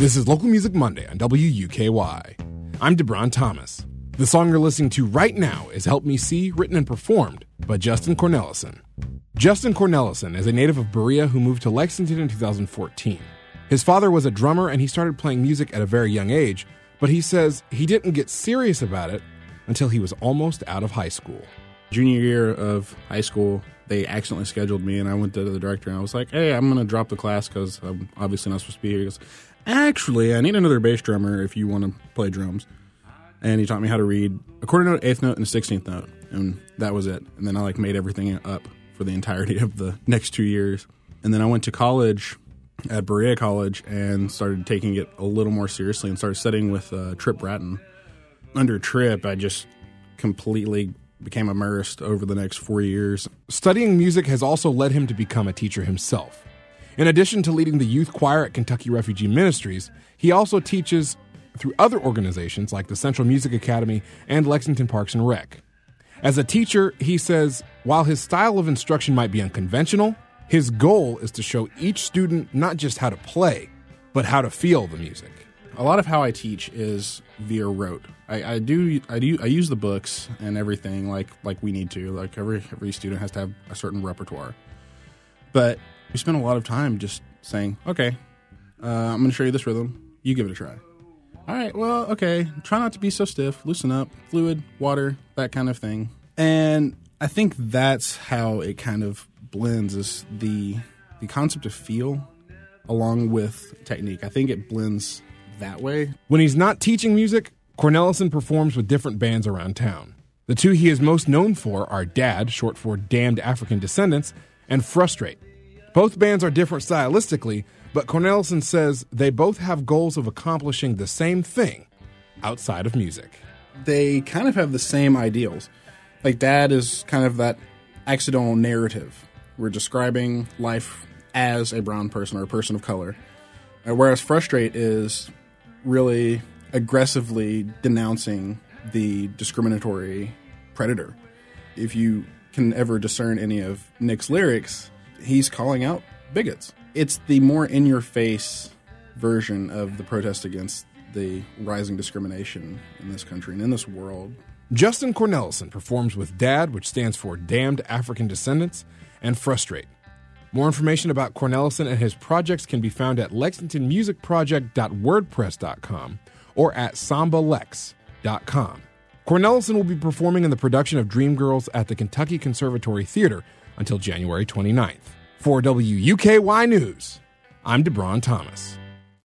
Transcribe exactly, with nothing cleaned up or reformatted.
This is Local Music Monday on W U K Y. I'm DeBron Thomas. The song you're listening to right now is Help Me See, written and performed by Justin Cornelison. Justin Cornelison is a native of Berea who moved to Lexington in two thousand fourteen. His father was a drummer and he started playing music at a very young age, but he says he didn't get serious about it until he was almost out of high school. Junior year of high school, they accidentally scheduled me, and I went to the director, and I was like, hey, I'm going to drop the class because I'm obviously not supposed to be here. He goes, actually, I need another bass drummer if you want to play drums. And he taught me how to read a quarter note, eighth note, and a sixteenth note, and that was it. And then I like made everything up for the entirety of the next two years. And then I went to college at Berea College and started taking it a little more seriously and started studying with uh, Trip Bratton. Under Trip, I just completely became immersed over the next four years. Studying music has also led him to become a teacher himself. In addition to leading the youth choir at Kentucky Refugee Ministries, he also teaches through other organizations like the Central Music Academy and Lexington Parks and Rec. As a teacher, he says, while his style of instruction might be unconventional, his goal is to show each student not just how to play, but how to feel the music. A lot of how I teach is via rote. I, I do I do I use the books and everything like like we need to. Like every every student has to have a certain repertoire. But we spend a lot of time just saying, okay, uh, I'm going to show you this rhythm. You give it a try. All right, well, okay. Try not to be so stiff. Loosen up. Fluid, water, that kind of thing. And I think that's how it kind of blends is the the concept of feel along with technique. I think it blends that way. When he's not teaching music, Cornelison performs with different bands around town. The two he is most known for are Dad, short for Damned African Descendants, and Frustrate. Both bands are different stylistically, but Cornelison says they both have goals of accomplishing the same thing outside of music. They kind of have the same ideals. Like Dad is kind of that accidental narrative. We're describing life as a brown person or a person of color. Uh, whereas Frustrate is really aggressively denouncing the discriminatory predator. If you can ever discern any of Nick's lyrics, he's calling out bigots. It's the more in-your-face version of the protest against the rising discrimination in this country and in this world. Justin Cornelison performs with Dad, which stands for Damned African Descendants, and Frustrate. More information about Cornelison and his projects can be found at lexington music project dot wordpress dot com or at samba lex dot com. Cornelison will be performing in the production of Dreamgirls at the Kentucky Conservatory Theater until January twenty-ninth. For W U K Y News, I'm DeBron Thomas.